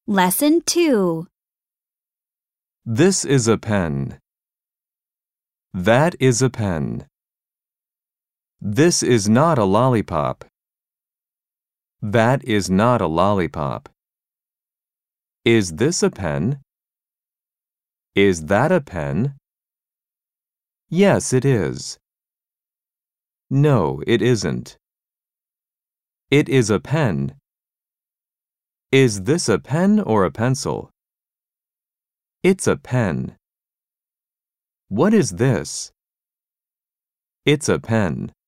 Lesson 2. This is a pen. That is a pen. This is not a lollipop. That is not a lollipop. Is this a pen? Is that a pen? Yes, it is. No, it isn't. It is a pen. Is this a pen or a pencil? It's a pen. What is this? It's a pen.